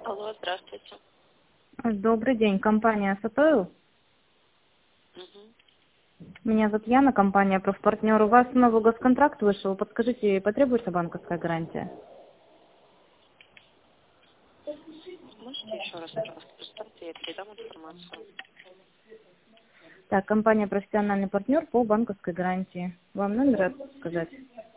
Алло, здравствуйте. Добрый день, компания Сатойл. Мгм. Меня зовут Яна, компания «Профпартнер». У вас новый госконтракт вышел. Подскажите, потребуется банковская гарантия? Можете еще раз, пожалуйста, представьте, я передам информацию. Так, компания «Профессиональный партнер» по банковской гарантии. Вам номер сказать?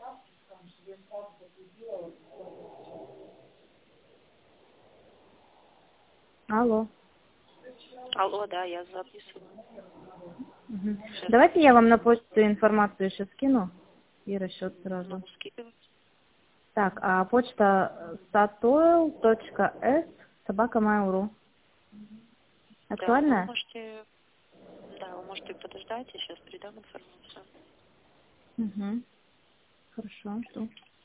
Алло. Алло, да, я записываю. Мгм. Сейчас Давайте я вам на почту информацию еще скину и расчет сразу. скидываю. Так, а почта satoil.s@mail.ru. Да, но вы Актуальная? можете, да, вы можете подождать, я сейчас передам информацию. Угу. Хорошо, жду.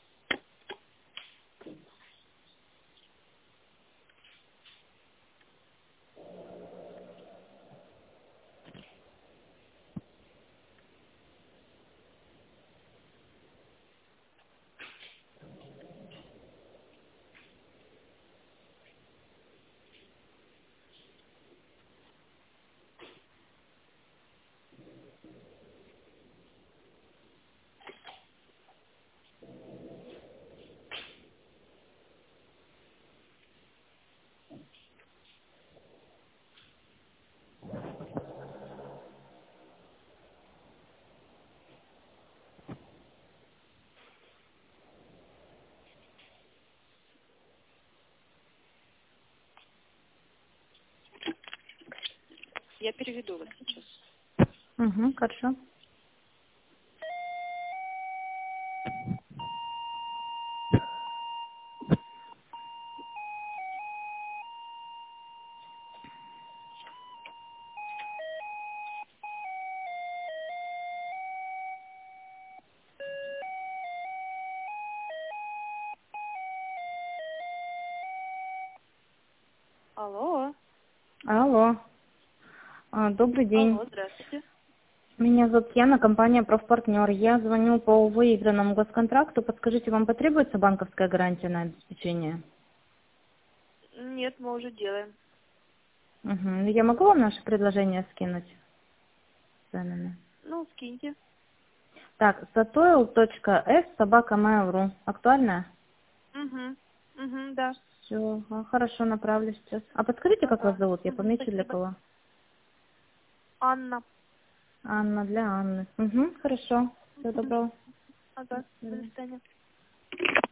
Я переведу вас сейчас. Угу, хорошо. Алло, Алло. Добрый день. алло, здравствуйте. Меня зовут Яна, компания «Профпартнер». Я звоню по выигранному госконтракту. Подскажите, вам потребуется банковская гарантия на обеспечение? Нет, мы уже делаем. Угу. Я могу вам наше предложение скинуть? с ценами? Ну, скиньте. Так, satoil.s@mail.ru. Актуально? Угу, угу, да. Все, хорошо, направлю сейчас. А подскажите, как вас Ага. зовут? Я Угу, помечу для спасибо. кого. Анна. Анна, для Анны. Угу, хорошо. Всего Угу. доброго. Ага, До до свидания. свидания.